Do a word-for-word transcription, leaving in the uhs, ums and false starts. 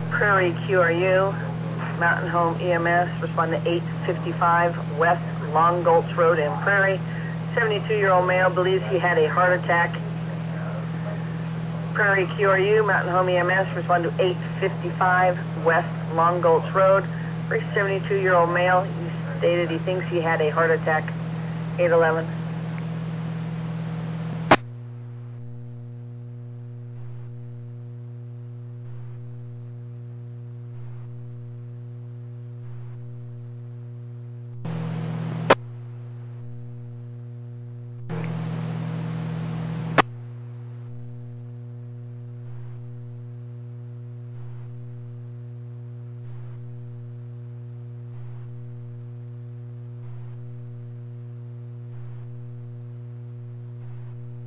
Prairie Q R U, Mountain Home E M S, respond to eight fifty-five West Long Gulch Road in Prairie. seventy-two-year-old male believes he had a heart attack. Prairie Q R U, Mountain Home E M S, respond to eight fifty-five West Long Gulch Road. For a seventy-two-year-old male, he stated he thinks he had a heart attack. eight eleven.